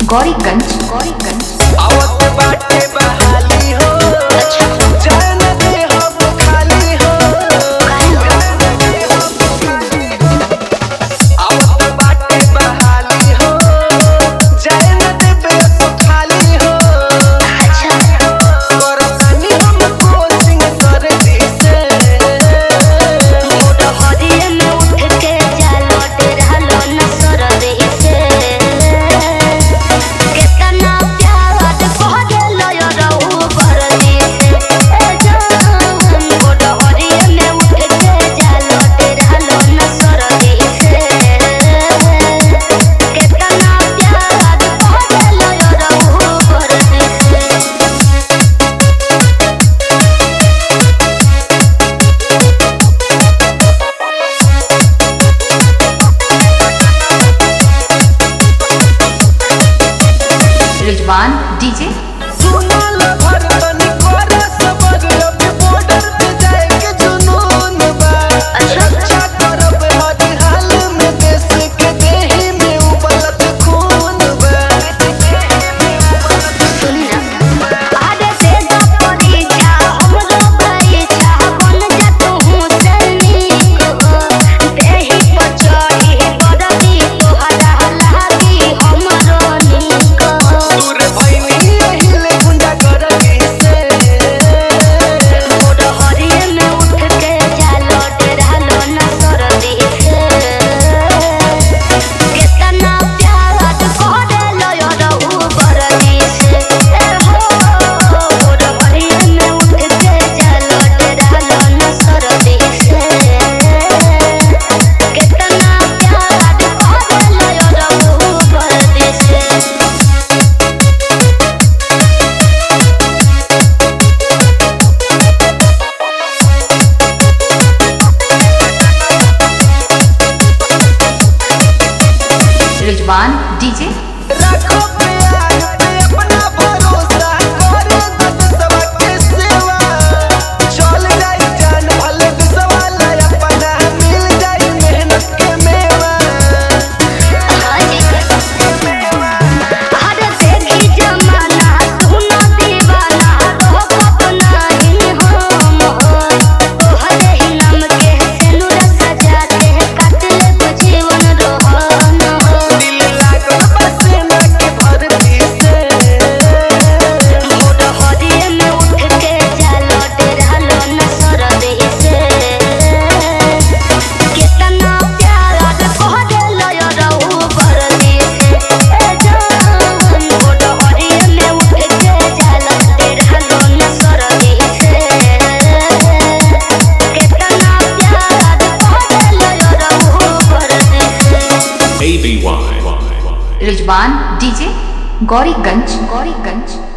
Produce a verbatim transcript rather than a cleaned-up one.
गौरीगंज गौरीगंज आवत बाटे बहाली हो। अच्छा जान दे हम खाली हो। आवत बाटे बहाली हो। जान दे हम खाली हो। अच्छा करतनी हम कोचिंग कर दी से। मोर हरिये में उठ के जालो डेरालो न सर दे से। केतना प्यार कहलो यो रहू बरदी से। ए जान मोर हरिये में उठ के जालो डेरालो न सर दे से। केतना प्यार कहलो यो रहू बरदी से। रिजवान डीजे सुनल भर तनी करे सबर अब बॉर्डर पे जाए के जुनून बा। अच्छा करब हर हाल में देश के देही में उबलत खून बा। सुनी ना आरे से दो परीक्षा हमरो परीक्षा बन जा तू सैनिक हो। देहि पर चढ़ी करबी तोहरा लागी हमरो नीक हो। दूर भइनी रहिले गुंडा कर दी से। मोर हरिये में उठ के जालो डेरालो न सर दे से। केतना प्यार कहलो यो रहू बरदी से। ए हो मोर हरिये में उठ के जालो डेरालो न सर दे से। केतना प्यार कहलो यो रहू बरदी से। रिजवान डीजे रखो प्यार पे अपना भरोसा करे दस सबके सेवा। चल जाई जान भले सवाल अपना मिल जाई मेहनत के मेवा। हर देखी जमाना सुनो दीवाना रोकब नहीं हम हो। तोहरे ही नाम के सिनुर सजा के काट लेब जीवन रोहन हो। दिल लागल बसे ना के भरती से। मोर हरिये में उठ के जालो डेरालो न सर दे से। केतना प्यार कहलो यो रहू बरदी से। ए जान मोर हरिये में उठ के जालो डेरालो न सर दे से। केतना प्यार कहलो यो रहू बरदी से। A B Y. Rizwan DJ Gauriganj Gauriganj